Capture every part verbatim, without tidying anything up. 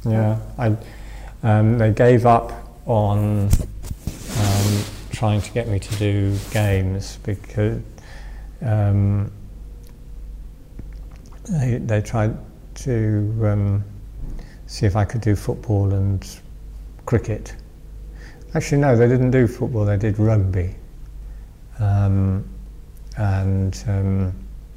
Yeah, I, um, they gave up on um, trying to get me to do games because um, they, they tried to um, see if I could do football and cricket. Actually, no, they didn't do football, they did rugby. Um, and um,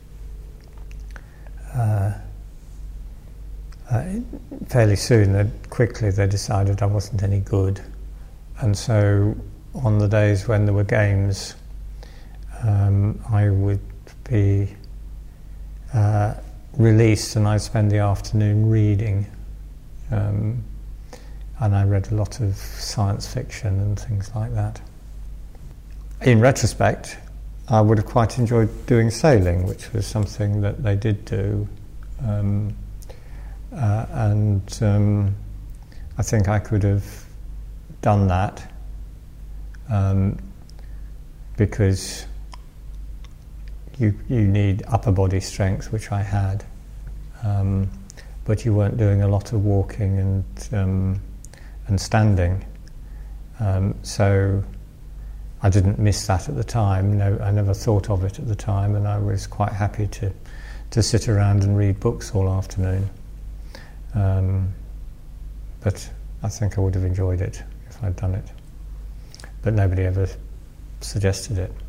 uh, uh, fairly soon, they, quickly, they decided I wasn't any good. And so on the days when there were games, um, I would be uh, released and I'd spend the afternoon reading. Um, and I read a lot of science fiction and things like that. In retrospect, I would have quite enjoyed doing sailing, which was something that they did do. Um, uh, and um, I think I could have done that um, because you, you need upper body strength, which I had, um, but you weren't doing a lot of walking and, um, and standing. Um, so I didn't miss that at the time. No, I never thought of it at the time, and I was quite happy to, to sit around and read books all afternoon. Um, but I think I would have enjoyed it if I'd done it. But nobody ever suggested it.